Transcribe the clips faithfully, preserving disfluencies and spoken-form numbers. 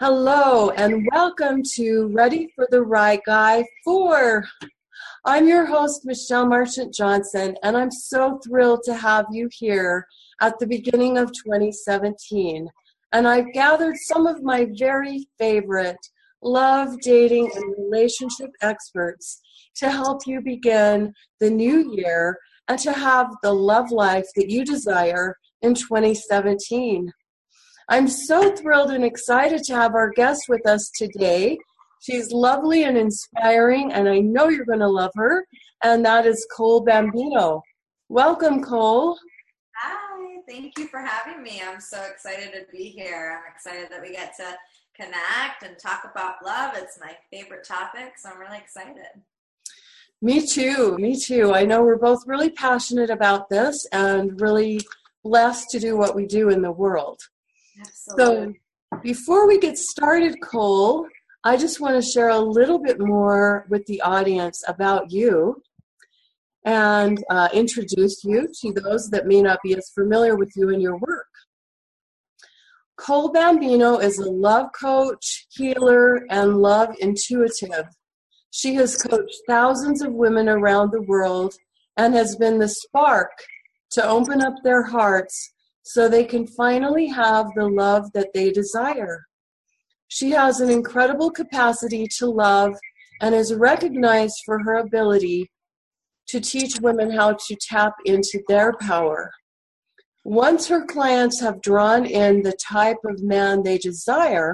Hello and welcome to Ready for the Right Guy four. I'm your host, Michelle Marchant Johnson, and I'm so thrilled to have you here at the beginning of twenty seventeen. And I've gathered some of my very favorite love, dating, and relationship experts to help you begin the new year and to have the love life that you desire in twenty seventeen. I'm so thrilled and excited to have our guest with us today. She's lovely and inspiring, and I know you're going to love her, and that is Cole Bambino. Welcome, Cole. Hi, thank you for having me. I'm so excited to be here. I'm excited that we get to connect and talk about love. It's my favorite topic, so I'm really excited. Me too, me too. I know we're both really passionate about this and really blessed to do what we do in the world. Absolutely. So before we get started, Cole, I just want to share a little bit more with the audience about you and uh, introduce you to those that may not be as familiar with you and your work. Cole Bambino is a love coach, healer, and love intuitive. She has coached thousands of women around the world and has been the spark to open up their hearts so they can finally have the love that they desire. She has an incredible capacity to love and is recognized for her ability to teach women how to tap into their power. Once her clients have drawn in the type of man they desire,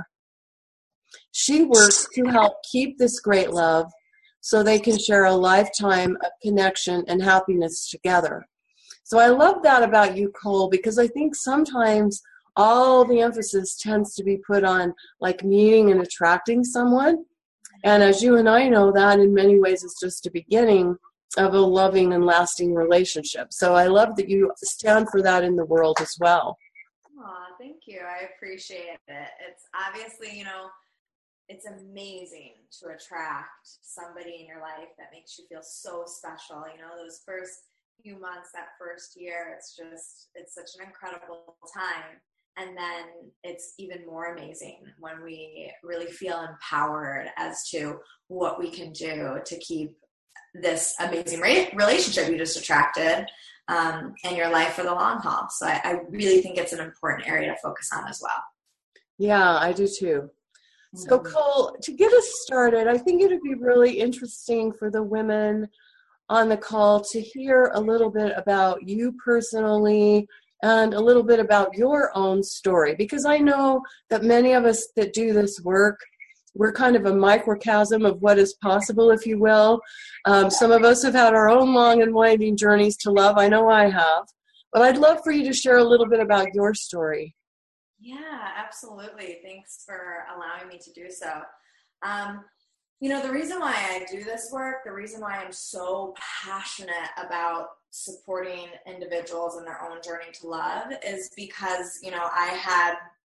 she works to help keep this great love so they can share a lifetime of connection and happiness together. So I love that about you, Cole, because I think sometimes all the emphasis tends to be put on like meeting and attracting someone. And as you and I know, that in many ways is just a beginning of a loving and lasting relationship. So I love that you stand for that in the world as well. Aw, thank you. I appreciate it. It's obviously, you know, it's amazing to attract somebody in your life that makes you feel so special. You know, those first few months, that first year, it's just, it's such an incredible time. And then it's even more amazing when we really feel empowered as to what we can do to keep this amazing re- relationship you just attracted um, in your life for the long haul. So I, I really think it's an important area to focus on as well. Yeah, I do too. So Cole, to get us started, I think it would be really interesting for the women on the call to hear a little bit about you personally and a little bit about your own story, because I know that many of us that do this work, we're kind of a microcosm of what is possible, if you will. Um, some of us have had our own long and winding journeys to love. I know I have. But I'd love for you to share a little bit about your story. Yeah, absolutely. Thanks for allowing me to do so. Um, you know, the reason why I do this work, the reason why I'm so passionate about supporting individuals in their own journey to love is because, you know, I had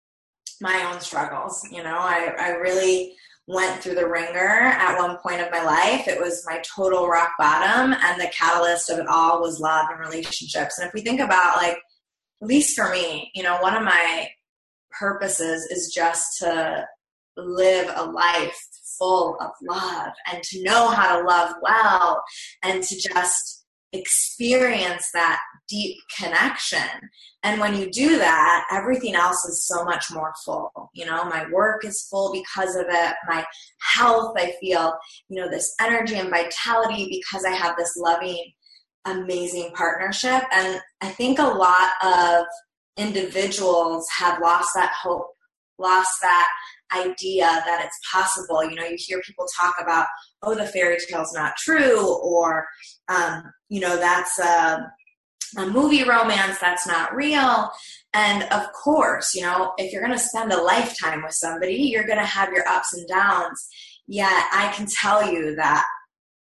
my own struggles. You know, I, I really went through the ringer at one point of my life. It was my total rock bottom, and the catalyst of it all was love and relationships. And if we think about, like, at least for me, you know, one of my purposes is just to live a life full of love and to know how to love well and to just experience that deep connection. And when you do that, everything else is so much more full. You know, my work is full because of it. My health, I feel, you know, this energy and vitality because I have this loving, amazing partnership. And I think a lot of individuals have lost that hope, lost that idea that it's possible. You know, you hear people talk about, oh, the fairy tale's not true, or, um, you know, that's a, a movie romance, that's not real. And of course, you know, if you're going to spend a lifetime with somebody, you're going to have your ups and downs. Yet I can tell you that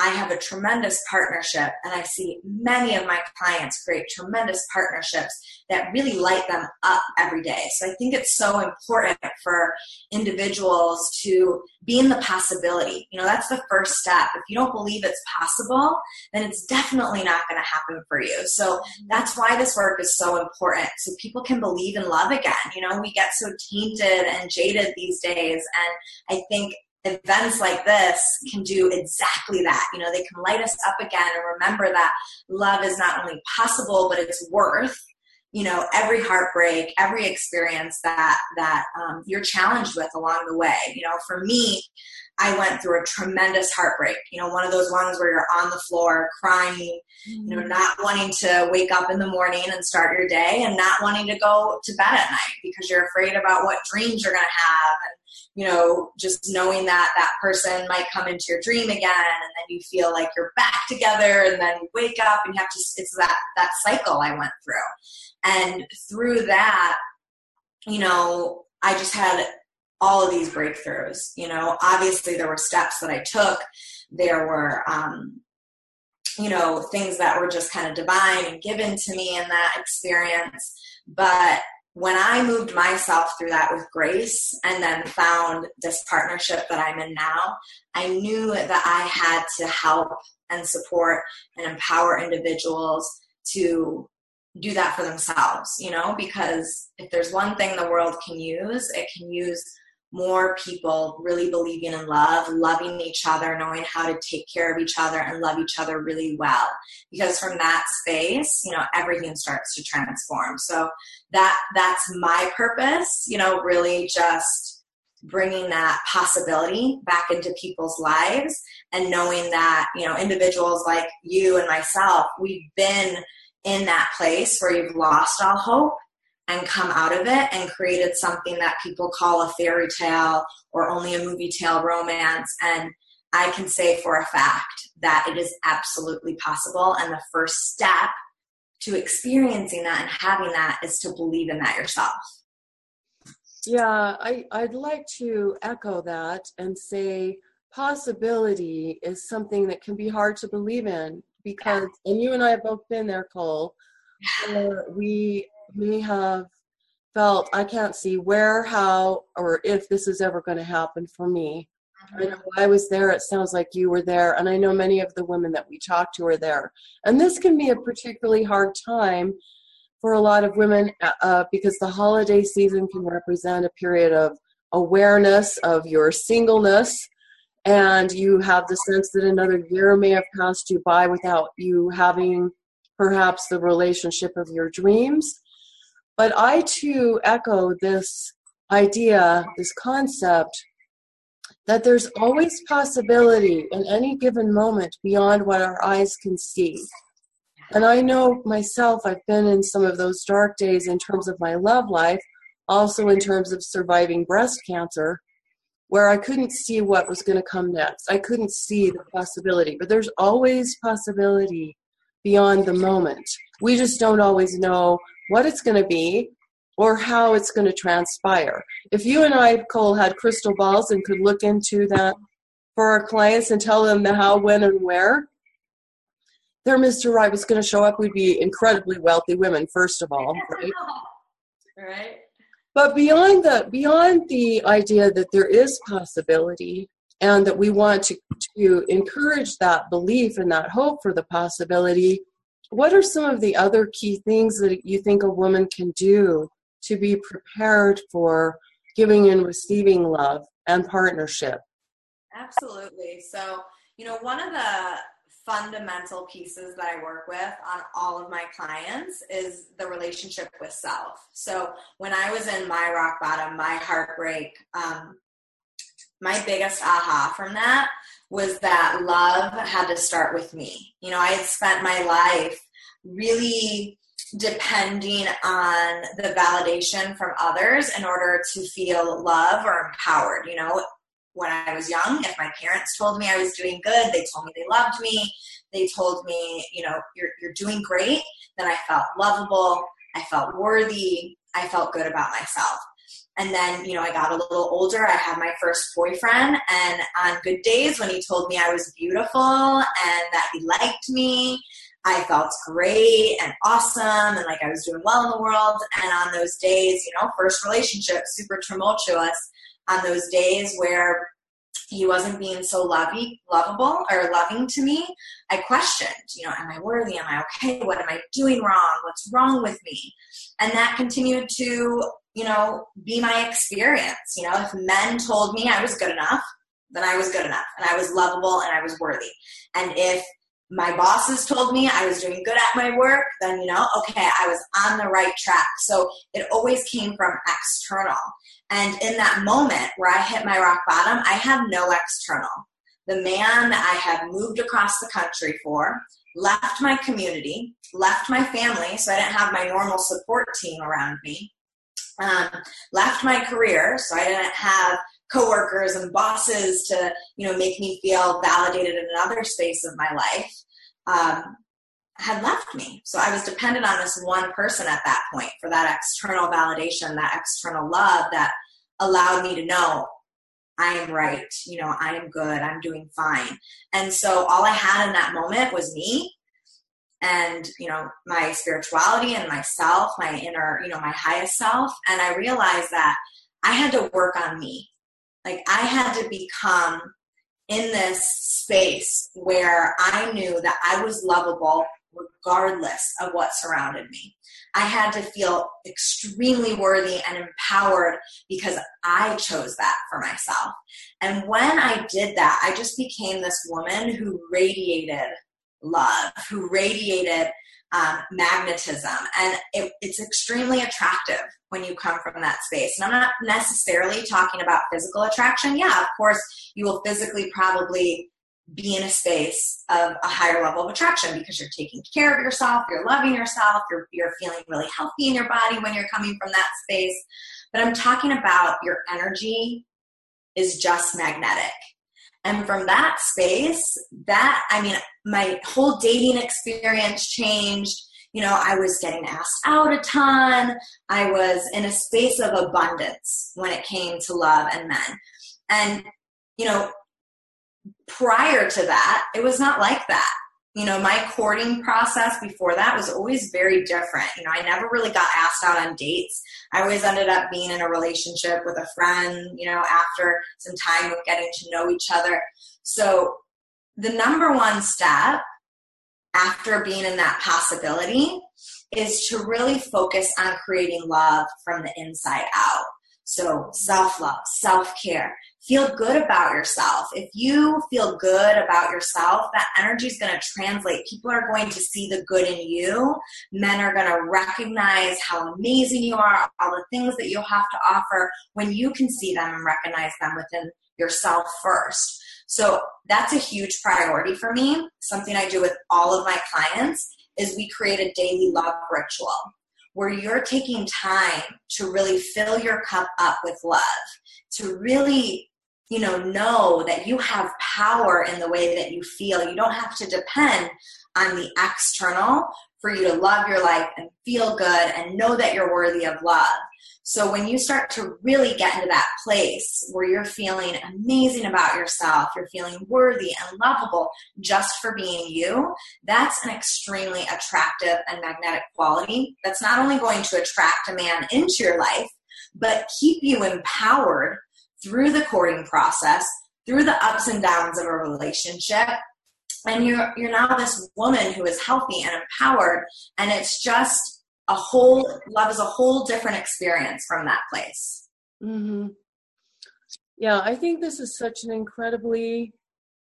I have a tremendous partnership, and I see many of my clients create tremendous partnerships that really light them up every day. So I think it's so important for individuals to be in the possibility. You know, that's the first step. If you don't believe it's possible, then it's definitely not going to happen for you. So that's why this work is so important, so people can believe in love again. You know, we get so tainted and jaded these days, and I think events like this can do exactly that. You know, they can light us up again and remember that love is not only possible, but it's worth, you know, every heartbreak, every experience that, that um, you're challenged with along the way. You know, for me, I went through a tremendous heartbreak, you know, one of those ones where you're on the floor crying, you know, not wanting to wake up in the morning and start your day, and not wanting to go to bed at night because you're afraid about what dreams you're going to have. And, you know, just knowing that that person might come into your dream again, and then you feel like you're back together, and then you wake up and you have to, it's that, that cycle I went through. And through that, you know, I just had all of these breakthroughs. You know, obviously there were steps that I took. There were, um, you know, things that were just kind of divine and given to me in that experience. But when I moved myself through that with grace, and then found this partnership that I'm in now, I knew that I had to help and support and empower individuals to do that for themselves, you know, because if there's one thing the world can use, it can use more people really believing in love, loving each other, knowing how to take care of each other and love each other really well. Because from that space, you know, everything starts to transform. So that that's my purpose, you know, really just bringing that possibility back into people's lives, and knowing that, you know, individuals like you and myself, we've been in that place where you've lost all hope and come out of it and created something that people call a fairy tale or only a movie tale romance. And I can say for a fact that it is absolutely possible. And the first step to experiencing that and having that is to believe in that yourself. Yeah, I, I'd like to echo that and say possibility is something that can be hard to believe in, because, yeah. and you and I have both been there, Cole, where we may have felt, I can't see where, how, or if this is ever going to happen for me. I know I was there. It sounds like you were there. And I know many of the women that we talked to are there. And this can be a particularly hard time for a lot of women uh, because the holiday season can represent a period of awareness of your singleness. And you have the sense that another year may have passed you by without you having perhaps the relationship of your dreams. But I too echo this idea, this concept, that there's always possibility in any given moment beyond what our eyes can see. And I know myself, I've been in some of those dark days in terms of my love life, also in terms of surviving breast cancer, where I couldn't see what was going to come next. I couldn't see the possibility, but there's always possibility beyond the moment. We just don't always know what it's going to be or how it's going to transpire. If you and I, Cole, had crystal balls and could look into that for our clients and tell them the how, when, and where, their Mister Right was going to show up, we'd be incredibly wealthy women, first of all. Right? Right. But beyond the beyond the idea that there is possibility and that we want to, to encourage that belief and that hope for the possibility, what are some of the other key things that you think a woman can do to be prepared for giving and receiving love and partnership? Absolutely. So, you know, one of the fundamental pieces that I work with on all of my clients is the relationship with self. So when I was in my rock bottom, my heartbreak, um, my biggest aha from that was that love had to start with me. You know, I had spent my life really depending on the validation from others in order to feel love or empowered. You know, when I was young, if my parents told me I was doing good, they told me they loved me, they told me, you know, you're you're doing great, then I felt lovable, I felt worthy, I felt good about myself. And then, you know, I got a little older. I had my first boyfriend, and on good days when he told me I was beautiful and that he liked me, I felt great and awesome and like I was doing well in the world. And on those days, you know, first relationship, super tumultuous, on those days where he wasn't being so lovey, lovable or loving to me, I questioned, you know, am I worthy? Am I okay? What am I doing wrong? What's wrong with me? And that continued to, you know, be my experience. You know, if men told me I was good enough, then I was good enough and I was lovable and I was worthy. And if my bosses told me I was doing good at my work, then, you know, okay, I was on the right track. So it always came from external. And in that moment where I hit my rock bottom, I had no external. The man that I had moved across the country for, left my community, left my family, so I didn't have my normal support team around me, um, left my career, so I didn't have coworkers and bosses to, you know, make me feel validated in another space of my life, um, had left me. So I was dependent on this one person at that point for that external validation, that external love that allowed me to know I am right, you know, I am good, I'm doing fine. And so all I had in that moment was me and, you know, my spirituality and myself, my inner, you know, my highest self. And I realized that I had to work on me. Like I had to become in this space where I knew that I was lovable regardless of what surrounded me. I had to feel extremely worthy and empowered because I chose that for myself. And when I did that, I just became this woman who radiated love, who radiated um, magnetism. And it, it's extremely attractive when you come from that space. And I'm not necessarily talking about physical attraction. Yeah, of course, you will physically probably be in a space of a higher level of attraction because you're taking care of yourself, you're loving yourself, you're, you're feeling really healthy in your body when you're coming from that space. But I'm talking about your energy is just magnetic. And from that space, that, I mean, my whole dating experience changed. You know, I was getting asked out a ton. I was in a space of abundance when it came to love and men. And, you know, prior to that, it was not like that. You know, my courting process before that was always very different. You know, I never really got asked out on dates. I always ended up being in a relationship with a friend, you know, after some time of getting to know each other. So the number one step after being in that possibility is to really focus on creating love from the inside out. So self-love, self-care, feel good about yourself. If you feel good about yourself, that energy is going to translate. People are going to see the good in you. Men are going to recognize how amazing you are, all the things that you have to offer when you can see them and recognize them within yourself first. So that's a huge priority for me. Something I do with all of my clients is we create a daily love ritual where you're taking time to really fill your cup up with love, to really, you know, know that you have power in the way that you feel. You don't have to depend on the external for you to love your life and feel good and know that you're worthy of love. So when you start to really get into that place where you're feeling amazing about yourself, you're feeling worthy and lovable just for being you, that's an extremely attractive and magnetic quality that's not only going to attract a man into your life, but keep you empowered through the courting process, through the ups and downs of a relationship. And you're, you're now this woman who is healthy and empowered, and it's just a whole, love is a whole different experience from that place. Mm-hmm. Yeah, I think this is such an incredibly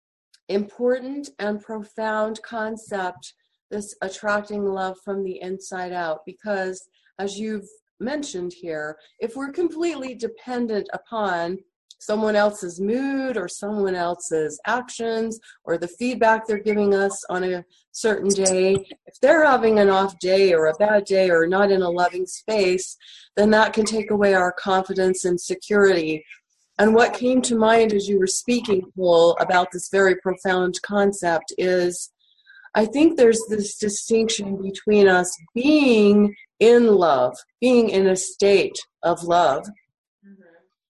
important and profound concept, this attracting love from the inside out, because as you've mentioned here, if we're completely dependent upon someone else's mood or someone else's actions or the feedback they're giving us on a certain day, if they're having an off day or a bad day or not in a loving space, then that can take away our confidence and security. And what came to mind as you were speaking, Cole, about this very profound concept is I think there's this distinction between us being in love, being in a state of love,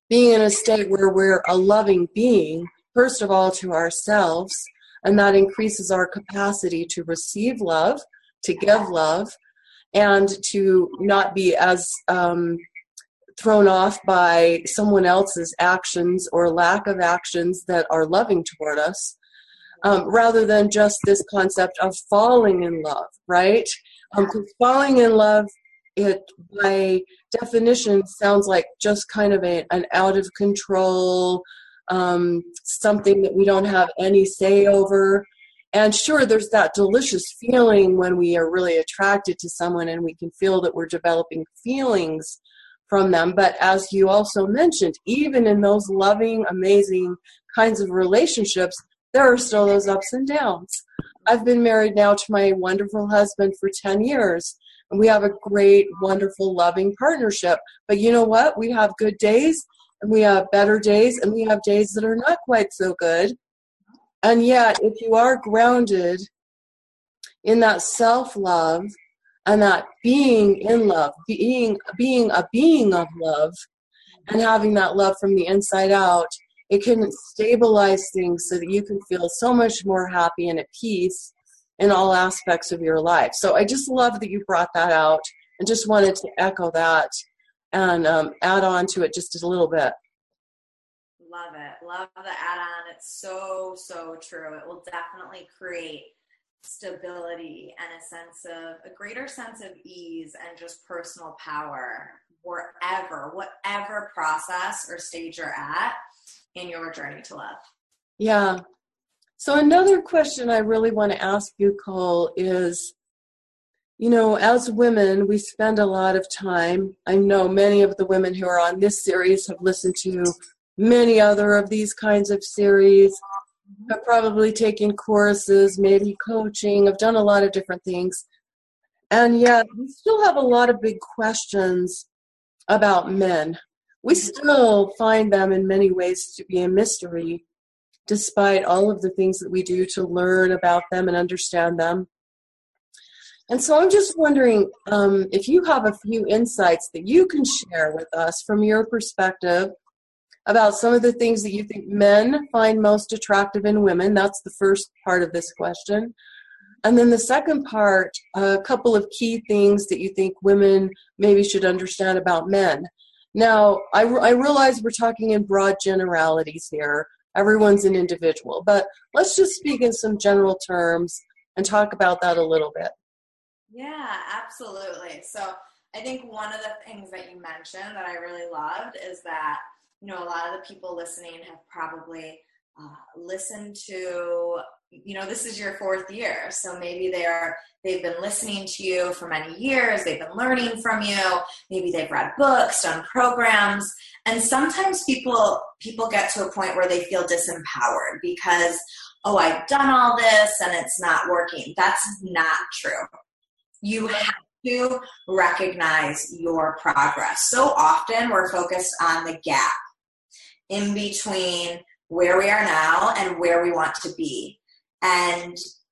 being in a state where we're a loving being, first of all, to ourselves, and that increases our capacity to receive love, to give love, and to not be as um, thrown off by someone else's actions or lack of actions that are loving toward us, um, rather than just this concept of falling in love, right? Um, 'cause falling in love, it by definition sounds like just kind of a, an out of control, um, something that we don't have any say over. And sure, there's that delicious feeling when we are really attracted to someone and we can feel that we're developing feelings from them. But as you also mentioned, even in those loving, amazing kinds of relationships, there are still those ups and downs. I've been married now to my wonderful husband for ten years, and we have a great, wonderful, loving partnership. But you know what? We have good days, and we have better days, and we have days that are not quite so good. And yet, if you are grounded in that self-love and that being in love, being being a being of love, and having that love from the inside out, it can stabilize things so that you can feel so much more happy and at peace in all aspects of your life. So I just love that you brought that out, and just wanted to echo that and um, add on to it just a little bit. Love it. Love the add-on. It's so, so true. It will definitely create stability and a sense of, a greater sense of ease and just personal power wherever, whatever process or stage you're at in your journey to love. Yeah. So another question I really want to ask you, Cole, is, you know, as women, we spend a lot of time. I know many of the women who are on this series have listened to many other of these kinds of series, have probably taken courses, maybe coaching, have done a lot of different things. And yet we still have a lot of big questions about men. We still find them in many ways to be a mystery, despite all of the things that we do to learn about them and understand them. And so I'm just wondering um, if you have a few insights that you can share with us from your perspective about some of the things that you think men find most attractive in women. That's the first part of this question. And then the second part, a couple of key things that you think women maybe should understand about men. Now, I, I realize we're talking in broad generalities here. Everyone's an individual. But let's just speak in some general terms and talk about that a little bit. Yeah, absolutely. So I think one of the things that you mentioned that I really loved is that, you know, a lot of the people listening have probably uh, listened to, you know, this is your fourth year. So maybe they're, they've been listening to you for many years. They've been learning from you. Maybe they've read books, done programs. And sometimes people, people get to a point where they feel disempowered because, oh, I've done all this and it's not working. That's not true. You have to recognize your progress. So often we're focused on the gap in between where we are now and where we want to be. And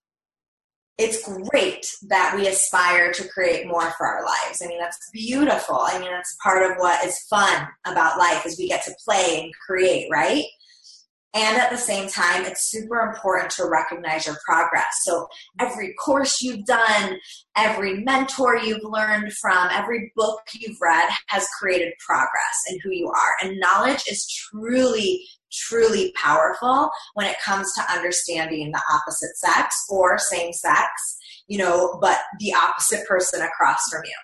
it's great that we aspire to create more for our lives. I mean, that's beautiful. I mean, that's part of what is fun about life is we get to play and create, right? And at the same time, it's super important to recognize your progress. So every course you've done, every mentor you've learned from, every book you've read has created progress in who you are. And knowledge is truly, truly powerful when it comes to understanding the opposite sex or same sex, you know, but the opposite person across from you.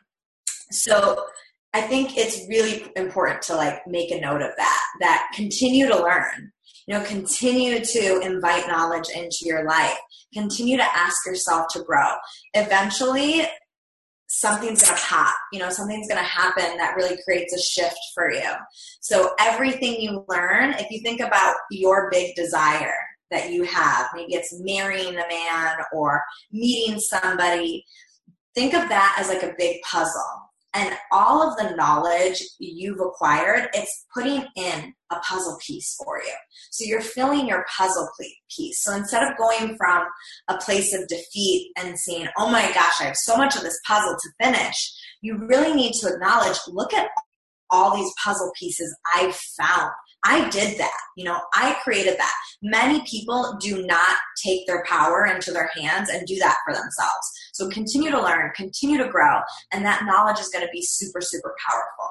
So I think it's really important to like make a note of that, that continue to learn. You know, continue to invite knowledge into your life. Continue to ask yourself to grow. Eventually, something's going to pop. You know, something's going to happen that really creates a shift for you. So everything you learn, if you think about your big desire that you have, maybe it's marrying a man or meeting somebody, think of that as like a big puzzle. And all of the knowledge you've acquired, it's putting in a puzzle piece for you. So you're filling your puzzle piece. So instead of going from a place of defeat and saying, oh my gosh, I have so much of this puzzle to finish, you really need to acknowledge, look at all these puzzle pieces I've found. I did that. You know, I created that. Many people do not take their power into their hands and do that for themselves. So continue to learn, continue to grow, and that knowledge is going to be super, super powerful.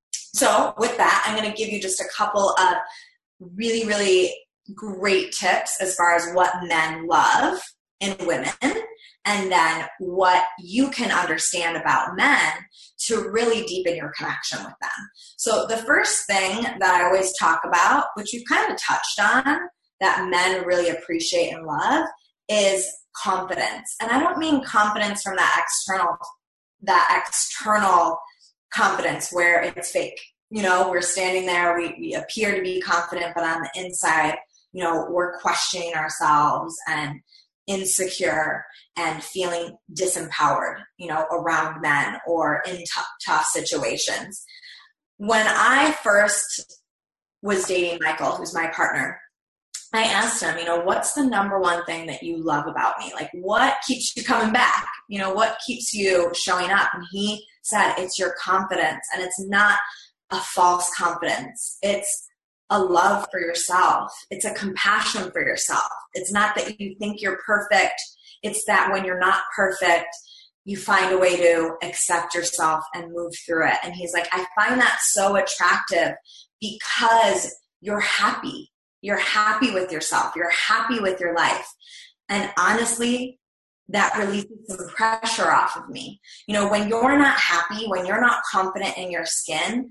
So with that, I'm going to give you just a couple of really, really great tips as far as what men love in women, and then what you can understand about men to really deepen your connection with them. So the first thing that I always talk about, which we've kind of touched on, that men really appreciate and love, is confidence. And I don't mean confidence from that external, that external confidence where it's fake. You know, we're standing there, we, we appear to be confident, but on the inside, you know, we're questioning ourselves and insecure and feeling disempowered, you know, around men or in tough, tough situations. When I first was dating Michael, who's my partner, I asked him, you know, what's the number one thing that you love about me? Like, what keeps you coming back? You know, what keeps you showing up? And he said, it's your confidence. And it's not a false confidence. It's a love for yourself. It's a compassion for yourself. It's not that you think you're perfect. It's that when you're not perfect, you find a way to accept yourself and move through it. And he's like, I find that so attractive because you're happy. You're happy with yourself. You're happy with your life. And honestly, that releases some pressure off of me. You know, when you're not happy, when you're not confident in your skin,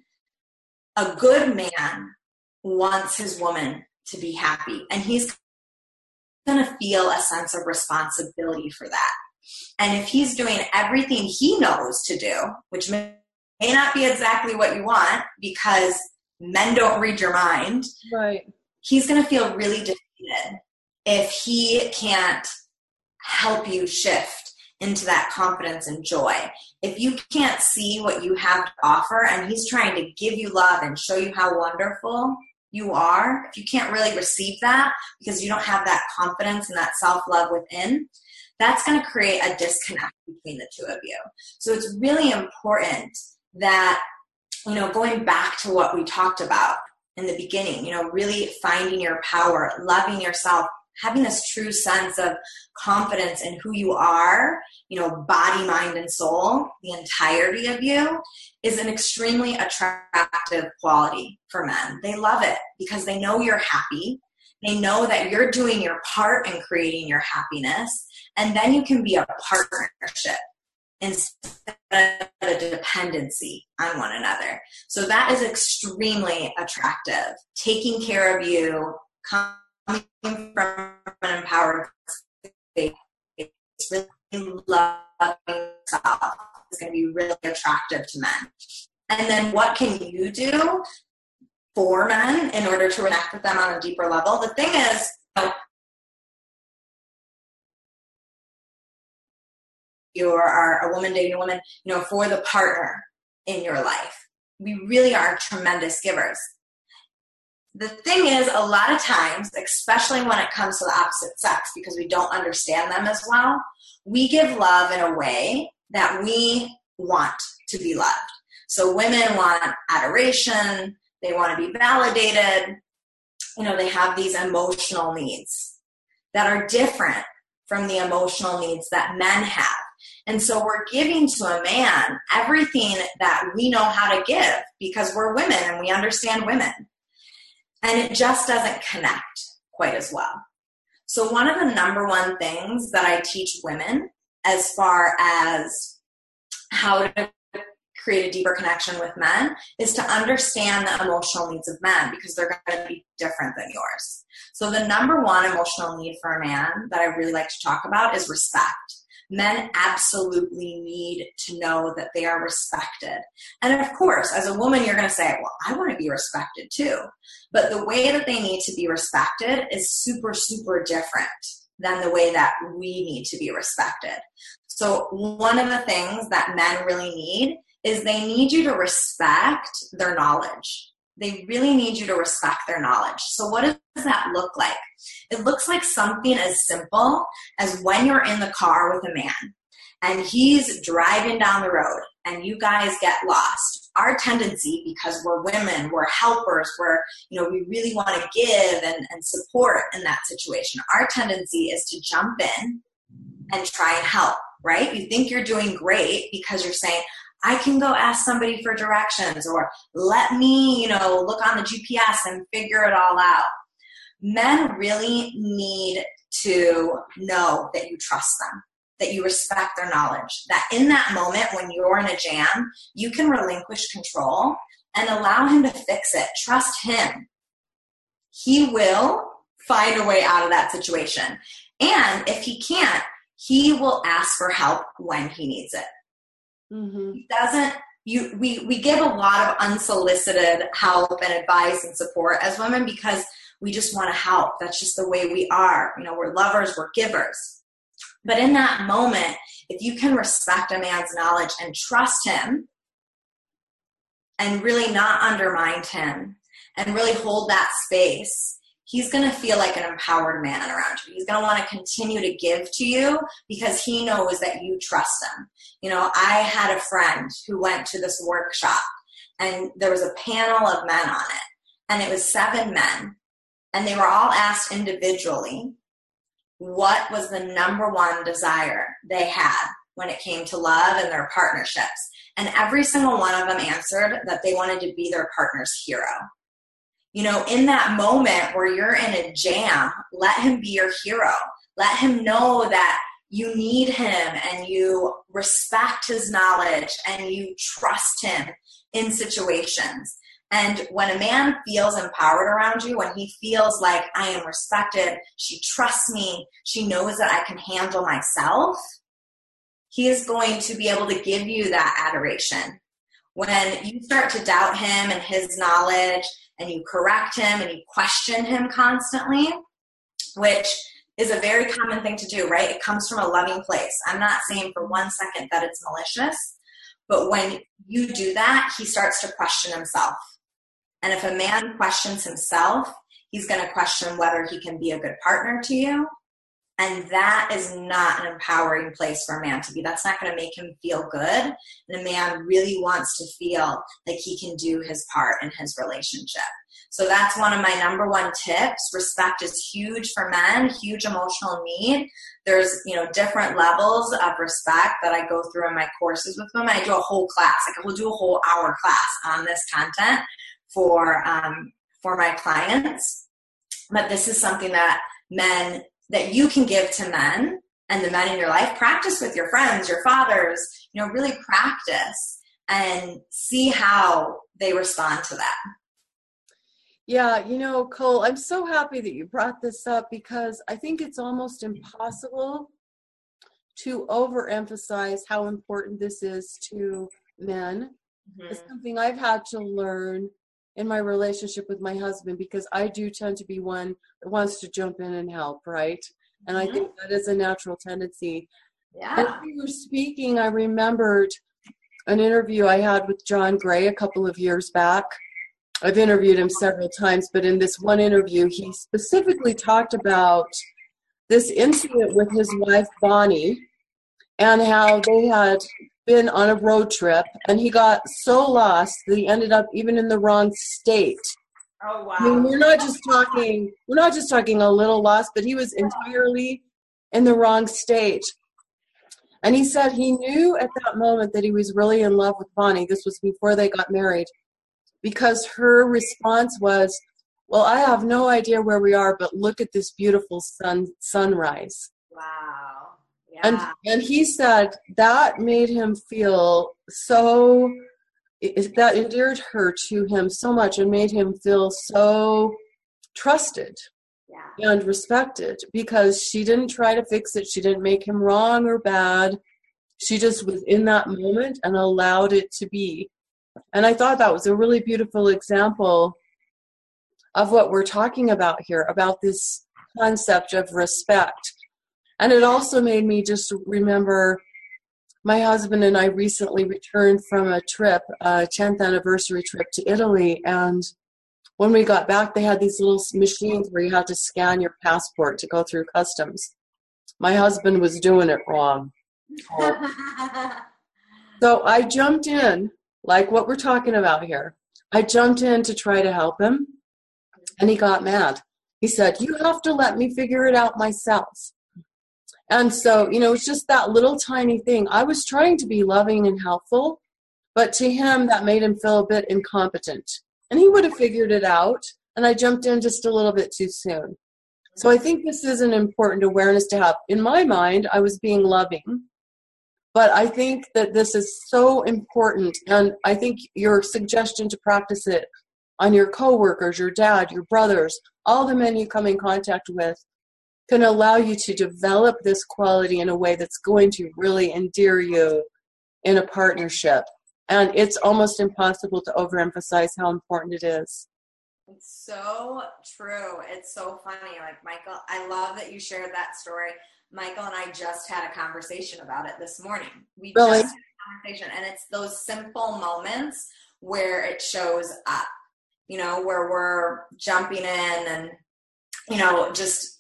a good man wants his woman to be happy. And he's going to feel a sense of responsibility for that. And if he's doing everything he knows to do, which may, may not be exactly what you want because men don't read your mind, right? He's going to feel really defeated if he can't help you shift into that confidence and joy. If you can't see what you have to offer and he's trying to give you love and show you how wonderful you are, if you can't really receive that because you don't have that confidence and that self-love within, that's going to create a disconnect between the two of you. So it's really important that, you know, going back to what we talked about in the beginning, you know, really finding your power, loving yourself, having this true sense of confidence in who you are, you know, body, mind, and soul, the entirety of you, is an extremely attractive quality for men. They love it because they know you're happy. They know that you're doing your part in creating your happiness. And then you can be a partnership instead of a dependency on one another. So that is extremely attractive. Taking care of you, coming from an empowered space, it's really loving yourself. It's going to be really attractive to men. And then what can you do for men in order to connect with them on a deeper level? The thing is, you know, you are a woman dating a woman, you know, for the partner in your life. We really are tremendous givers. The thing is, a lot of times, especially when it comes to the opposite sex, because we don't understand them as well, we give love in a way that we want to be loved. So women want adoration, they want to be validated, you know, they have these emotional needs that are different from the emotional needs that men have. And so we're giving to a man everything that we know how to give because we're women and we understand women. And it just doesn't connect quite as well. So one of the number one things that I teach women as far as how to create a deeper connection with men is to understand the emotional needs of men because they're going to be different than yours. So the number one emotional need for a man that I really like to talk about is respect. Men absolutely need to know that they are respected. And of course, as a woman, you're going to say, well, I want to be respected too. But the way that they need to be respected is super, super different than the way that we need to be respected. So one of the things that men really need is they need you to respect their knowledge. They really need you to respect their knowledge. So what does that look like? It looks like something as simple as when you're in the car with a man and he's driving down the road and you guys get lost our tendency, because we're women, we're helpers, we're, you know, we really want to give and, and support in that situation. Our tendency is to jump in and try and help, right? You think you're doing great because you're saying, I can go ask somebody for directions, or let me, you know, look on the G P S and figure it all out. Men really need to know that you trust them, that you respect their knowledge, that in that moment when you're in a jam, you can relinquish control and allow him to fix it. Trust him. He will find a way out of that situation. And if he can't, he will ask for help when he needs it. Mm-hmm. He doesn't, you, we, we give a lot of unsolicited help and advice and support as women because we just want to help. That's just the way we are. You know, we're lovers, we're givers. But in that moment, if you can respect a man's knowledge and trust him and really not undermine him and really hold that space, he's going to feel like an empowered man around you. He's going to want to continue to give to you because he knows that you trust him. You know, I had a friend who went to this workshop and there was a panel of men on it, and it was seven men, and they were all asked individually what was the number one desire they had when it came to love and their partnerships. And every single one of them answered that they wanted to be their partner's hero. You know, in that moment where you're in a jam, let him be your hero. Let him know that you need him and you respect his knowledge and you trust him in situations. And when a man feels empowered around you, when he feels like I am respected, she trusts me, she knows that I can handle myself, he is going to be able to give you that adoration. When you start to doubt him and his knowledge, and you correct him and you question him constantly, which is a very common thing to do, right? It comes from a loving place. I'm not saying for one second that it's malicious, but when you do that, he starts to question himself. And if a man questions himself, he's going to question whether he can be a good partner to you. And that is not an empowering place for a man to be. That's not going to make him feel good. And a man really wants to feel like he can do his part in his relationship. So that's one of my number one tips. Respect is huge for men, huge emotional need. There's, you know, different levels of respect that I go through in my courses with women. I do a whole class. Like I will do a whole hour class on this content for, um, for my clients. But this is something that men that you can give to men and the men in your life. Practice with your friends, your fathers, you know, really practice and see how they respond to that. Yeah, you know, Cole, I'm so happy that you brought this up because I think it's almost impossible to overemphasize how important this is to men. Mm-hmm. It's something I've had to learn in my relationship with my husband because I do tend to be one that wants to jump in and help, right? And mm-hmm. I think that is a natural tendency. Yeah. As we were speaking, I remembered an interview I had with John Gray a couple of years back. I've interviewed him several times, but in this one interview, he specifically talked about this incident with his wife, Bonnie, and how they had been on a road trip, and he got so lost that he ended up even in the wrong state. Oh, wow. I mean, we're not just talking, we're not just talking a little lost, but he was entirely in the wrong state. And he said he knew at that moment that he was really in love with Bonnie. This was before they got married. Because her response was, well, I have no idea where we are, but look at this beautiful sun sunrise. Wow. Yeah. And and he said that made him feel so, it, that endeared her to him so much and made him feel so trusted yeah. and respected because she didn't try to fix it. She didn't make him wrong or bad. She just was in that moment and allowed it to be. And I thought that was a really beautiful example of what we're talking about here, about this concept of respect. And it also made me just remember my husband and I recently returned from a trip, a tenth anniversary trip to Italy. And when we got back, they had these little machines where you had to scan your passport to go through customs. My husband was doing it wrong. So I jumped in like what we're talking about here. I jumped in to try to help him, and he got mad. He said, you have to let me figure it out myself. And so, you know, it's just that little tiny thing. I was trying to be loving and helpful, but to him, that made him feel a bit incompetent. And he would have figured it out, and I jumped in just a little bit too soon. So I think this is an important awareness to have. In my mind, I was being loving, but I think that this is so important, and I think your suggestion to practice it on your coworkers, your dad, your brothers, all the men you come in contact with, can allow you to develop this quality in a way that's going to really endear you in a partnership. And it's almost impossible to overemphasize how important it is. It's so true. It's so funny. Like, Michael, I love that you shared that story. Michael and I just had a conversation about it this morning. We really? just had a conversation, and it's those simple moments where it shows up, you know, where we're jumping in and, you know, just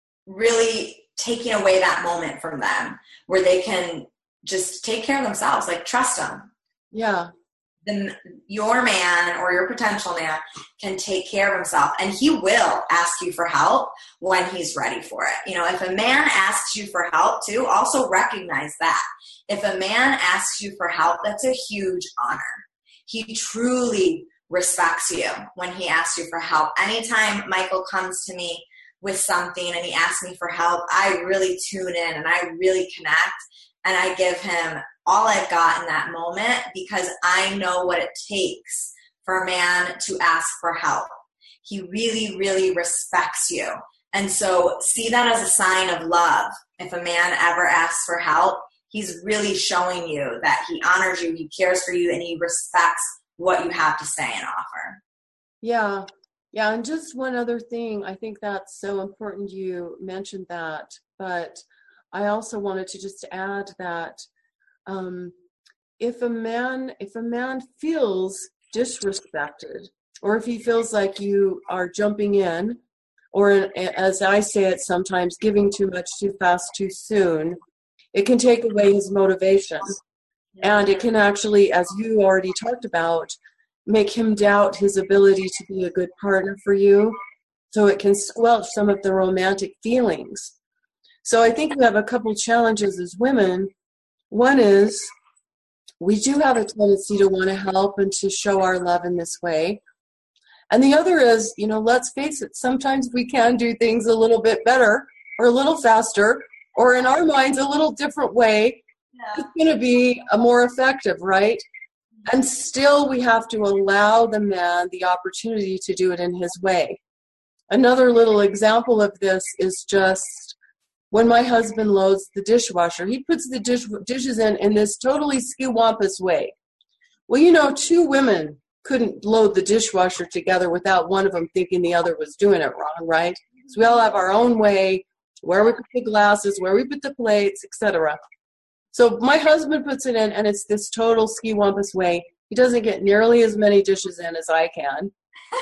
really taking away that moment from them where they can just take care of themselves, like trust them. Yeah. Then your man or your potential man can take care of himself, and he will ask you for help when he's ready for it. You know, if a man asks you for help too, also recognize that. If a man asks you for help, that's a huge honor. He truly respects you when he asks you for help. Anytime Michael comes to me with something and he asks me for help, I really tune in and I really connect, and I give him all I've got in that moment, because I know what it takes for a man to ask for help. He really, really respects you. And so see that as a sign of love. If a man ever asks for help, he's really showing you that he honors you, he cares for you, and he respects what you have to say and offer. Yeah. Yeah. And just one other thing, I think that's so important you mentioned that, but I also wanted to just add that um, if a man, if a man feels disrespected, or if he feels like you are jumping in, or as I say it sometimes, giving too much too fast too soon, it can take away his motivation. And it can actually, as you already talked about, make him doubt his ability to be a good partner for you. So it can squelch some of the romantic feelings. So I think we have a couple challenges as women. One is we do have a tendency to want to help and to show our love in this way. And the other is, you know, let's face it, sometimes we can do things a little bit better or a little faster, or in our minds a little different way. Yeah. It's going to be a more effective, right? And still we have to allow the man the opportunity to do it in his way. Another little example of this is just when my husband loads the dishwasher. He puts the dish, dishes in in this totally skiwampus way. Well, you know, two women couldn't load the dishwasher together without one of them thinking the other was doing it wrong, right? So we all have our own way, where we put the glasses, where we put the plates, et cetera. So my husband puts it in, and it's this total skiwampus way. He doesn't get nearly as many dishes in as I can.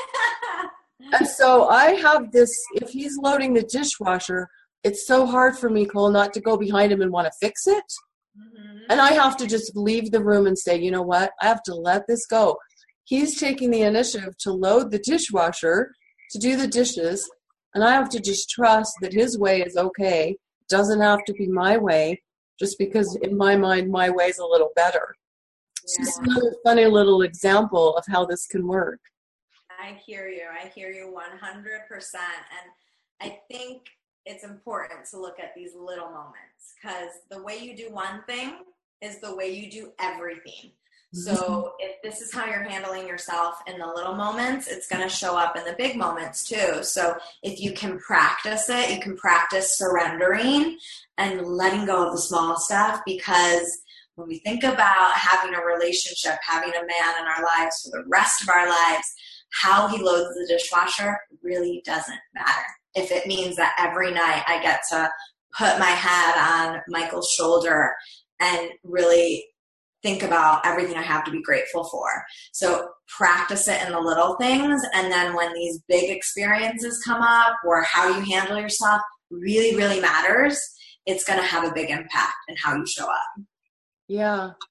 And so I have this, if he's loading the dishwasher, it's so hard for me, Cole, not to go behind him and want to fix it. Mm-hmm. And I have to just leave the room and say, you know what? I have to let this go. He's taking the initiative to load the dishwasher, to do the dishes, and I have to just trust that his way is okay. It doesn't have to be my way, just because in my mind, my way is a little better. Yeah. It's just another funny little example of how this can work. I hear you. I hear you one hundred percent. And I think it's important to look at these little moments, because the way you do one thing is the way you do everything. So if this is how you're handling yourself in the little moments, it's going to show up in the big moments too. So if you can practice it, you can practice surrendering and letting go of the small stuff, because when we think about having a relationship, having a man in our lives for the rest of our lives, how he loads the dishwasher really doesn't matter. If it means that every night I get to put my head on Michael's shoulder and really think about everything I have to be grateful for. So practice it in the little things. And then when these big experiences come up, or how you handle yourself really, really matters, it's going to have a big impact in how you show up. Yeah.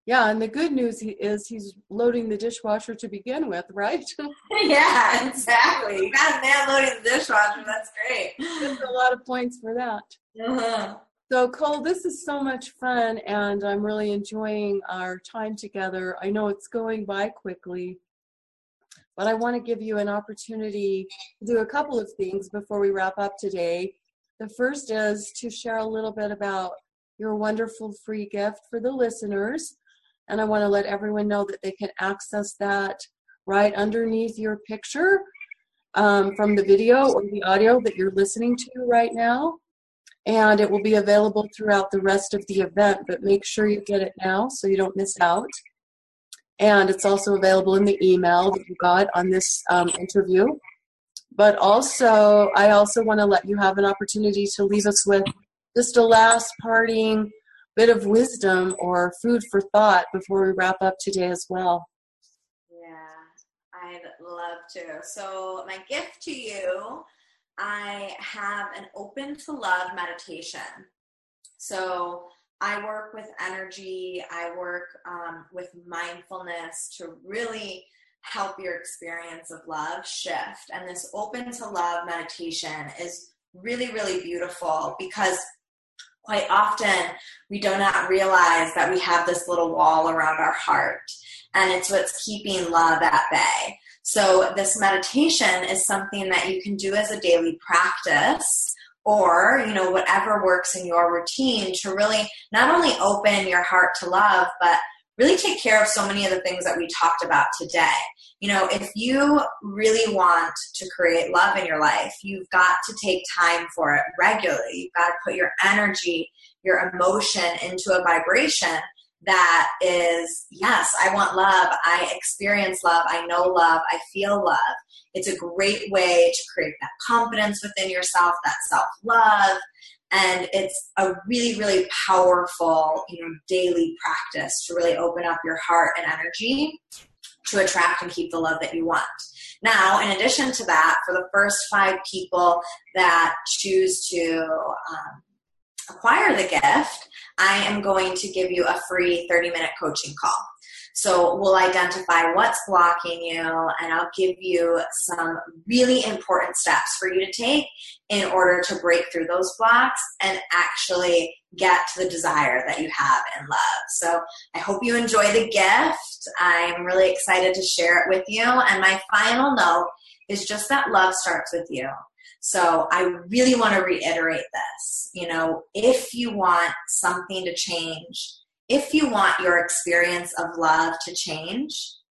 Yeah, and the good news is he's loading the dishwasher to begin with, right? Yeah, exactly. You got a man loading the dishwasher. That's great. There's a lot of points for that. Uh-huh. So, Cole, this is so much fun, and I'm really enjoying our time together. I know it's going by quickly, but I want to give you an opportunity to do a couple of things before we wrap up today. The first is to share a little bit about your wonderful free gift for the listeners. And I want to let everyone know that they can access that right underneath your picture um, from the video or the audio that you're listening to right now. And it will be available throughout the rest of the event, but make sure you get it now so you don't miss out. And it's also available in the email that you got on this um, interview. But also, I also want to let you have an opportunity to leave us with just a last parting bit of wisdom or food for thought before we wrap up today as well. Yeah, I'd love to. So my gift to you, I have an open to love meditation. So I work with energy, I work um, with mindfulness to really help your experience of love shift. And this open to love meditation is really, really beautiful because quite often we do not realize that we have this little wall around our heart, and it's what's keeping love at bay. So this meditation is something that you can do as a daily practice, or, you know, whatever works in your routine to really not only open your heart to love, but really take care of so many of the things that we talked about today. You know, if you really want to create love in your life, you've got to take time for it regularly. You've got to put your energy, your emotion into a vibration that is, yes, I want love. I experience love. I know love. I feel love. It's a great way to create that confidence within yourself, that self-love. And it's a really, really powerful, you know, daily practice to really open up your heart and energy to attract and keep the love that you want. Now, in addition to that, for the first five people that choose to um, acquire the gift, I am going to give you a free thirty-minute coaching call. So we'll identify what's blocking you, and I'll give you some really important steps for you to take in order to break through those blocks and actually get to the desire that you have in love. So I hope you enjoy the gift. I'm really excited to share it with you. And my final note is just that love starts with you. So I really want to reiterate this. You know, if you want something to change, if you want your experience of love to change,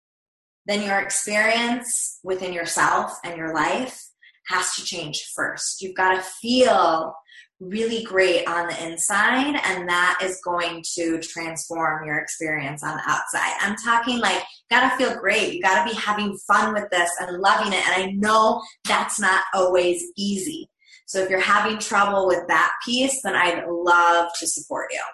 then your experience within yourself and your life has to change first. You've got to feel really great on the inside, and that is going to transform your experience on the outside. I'm talking like, you got to feel great. You got to be having fun with this and loving it. And I know that's not always easy. So if you're having trouble with that piece, then I'd love to support you.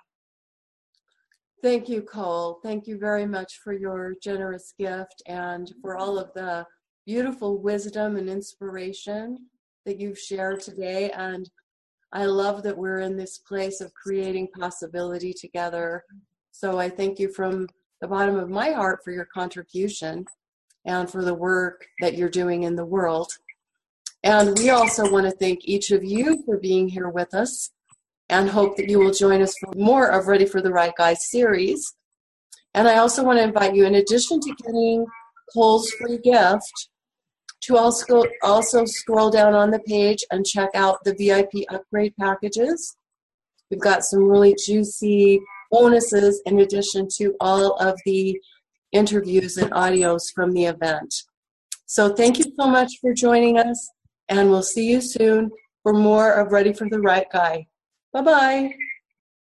Thank you, Cole. Thank you very much for your generous gift and for all of the beautiful wisdom and inspiration that you've shared today. And I love that we're in this place of creating possibility together. So I thank you from the bottom of my heart for your contribution and for the work that you're doing in the world. And we also want to thank each of you for being here with us, and hope that you will join us for more of Ready for the Right Guy series. And I also want to invite you, in addition to getting Cole's free gift, to also, also scroll down on the page and check out the V I P upgrade packages. We've got some really juicy bonuses in addition to all of the interviews and audios from the event. So thank you so much for joining us, and we'll see you soon for more of Ready for the Right Guy. Bye-bye.